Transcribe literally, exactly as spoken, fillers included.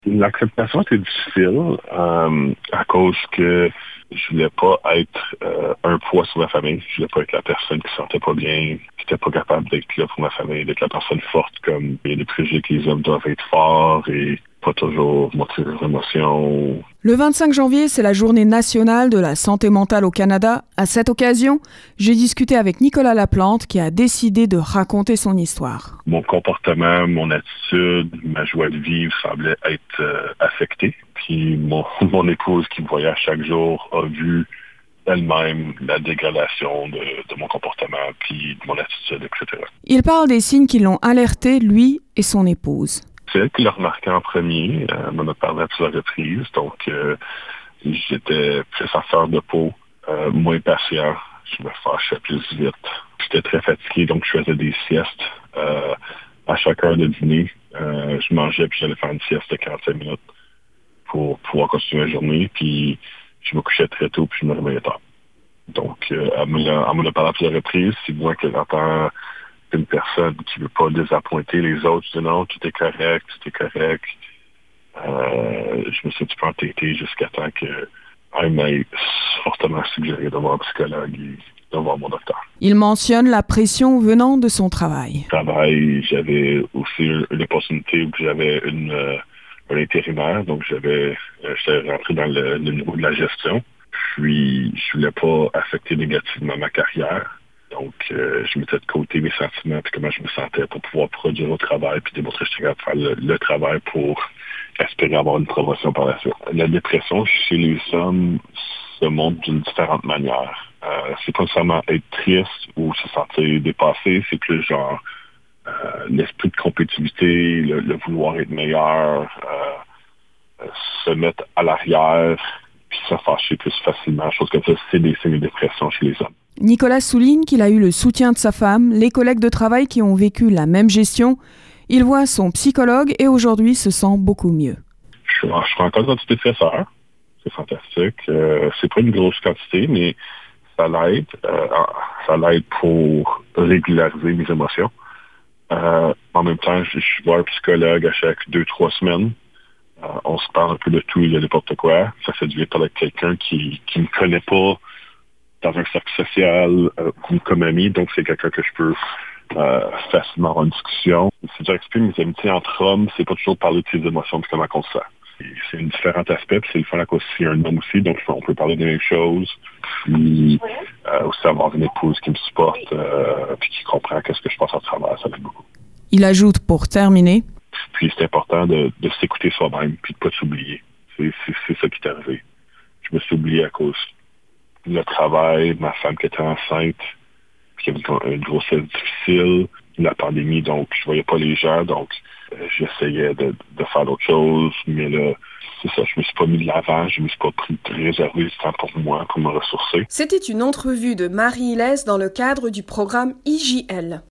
L'acceptation était difficile euh, à cause que je voulais pas être euh, un poids sur ma famille. Je voulais pas être la personne qui se sentait pas bien, qui était pas capable d'être là pour ma famille, d'être la personne forte, comme il y a des préjugés que les hommes doivent être forts et pas toujours montrer leurs émotions. Le vingt-cinq janvier, c'est la journée nationale de la santé mentale au Canada. À cette occasion, j'ai discuté avec Nicolas Laplante qui a décidé de raconter son histoire. Mon comportement, mon attitude, ma joie de vivre semblait être euh, affectée. Puis mon, mon épouse qui me voyait à chaque jour a vu elle-même la dégradation de, de mon comportement, puis de mon attitude, et cetera. Il parle des signes qui l'ont alerté, lui et son épouse. C'est elle qui l'a remarqué en premier. Euh, elle m'en a parlé à plusieurs reprises. Donc, euh, j'étais plus en fleur de peau, euh, moins patient. Je me fâchais plus vite. J'étais très fatigué, donc je faisais des siestes. Euh, à chaque heure de dîner, euh, je mangeais puis j'allais faire une sieste de quarante-cinq minutes pour pouvoir continuer la journée. Puis, je me couchais très tôt puis je me réveillais tard. Donc, euh, elle me l'a, elle me l'a parlé à plusieurs reprises. C'est moi que j'entends une personne qui ne veut pas désappointer les autres. Je dis non, tout est correct, tout est correct. Euh, je me suis un petit peu entêté jusqu'à temps qu'elle m'ait fortement suggéré de voir un psychologue et de voir mon docteur. Il mentionne la pression venant de son travail. Travail, j'avais aussi une opportunité où j'avais une, euh, un intérimaire, donc j'avais, euh, j'étais rentré dans le, le niveau de la gestion. Puis, je voulais pas affecter négativement ma carrière. Donc, euh, je mettais de côté mes sentiments et comment je me sentais pour pouvoir produire au travail puis démontrer que j'étais capable de faire le, le travail pour espérer avoir une promotion par la suite. La dépression chez les hommes se montre d'une différente manière. Euh, c'est pas seulement être triste ou se sentir dépassé, c'est plus genre euh, l'esprit de compétitivité, le, le vouloir être meilleur, euh, se mettre à l'arrière puis se fâcher plus facilement. Chose comme ça, c'est des signes de dépression chez les hommes. Nicolas souligne qu'il a eu le soutien de sa femme, les collègues de travail qui ont vécu la même gestion. Il voit son psychologue et aujourd'hui se sent beaucoup mieux. Je suis, je suis encore antidépresseur. C'est fantastique. Euh, c'est pas une grosse quantité, mais ça l'aide. Euh, ça l'aide pour régulariser mes émotions. Euh, en même temps, je, je vois un psychologue à chaque deux, trois semaines. Euh, on se parle un peu de tout et de n'importe quoi. Ça fait du bien de parler avec quelqu'un qui qui me connaît pas dans un cercle social euh, comme ami, donc c'est quelqu'un que je peux euh, facilement avoir une discussion. Si je explique mes amitiés entre hommes, c'est pas toujours parler de ses émotions et comment on se sent. Et c'est un différent aspect, puis c'est le fun à cause c'est un homme aussi, donc on peut parler des mêmes choses, puis euh, aussi avoir une épouse qui me supporte, euh, puis qui comprend qu'est-ce que je passe à travers, ça m'aide beaucoup. Il ajoute pour terminer. Puis c'est important de, de s'écouter soi-même, puis de pas s'oublier. C'est, c'est, c'est ça qui est arrivé. Je me suis oublié à cause le travail, ma femme qui était enceinte, puis qui avait une grossesse difficile, la pandémie, donc je voyais pas les gens, donc euh, j'essayais de, de faire d'autres choses, mais là, c'est ça, je me suis pas mis de l'avant, je me suis pas pris de réserver du temps pour moi, pour me ressourcer. C'était une entrevue de Marie Hillès dans le cadre du programme I J L.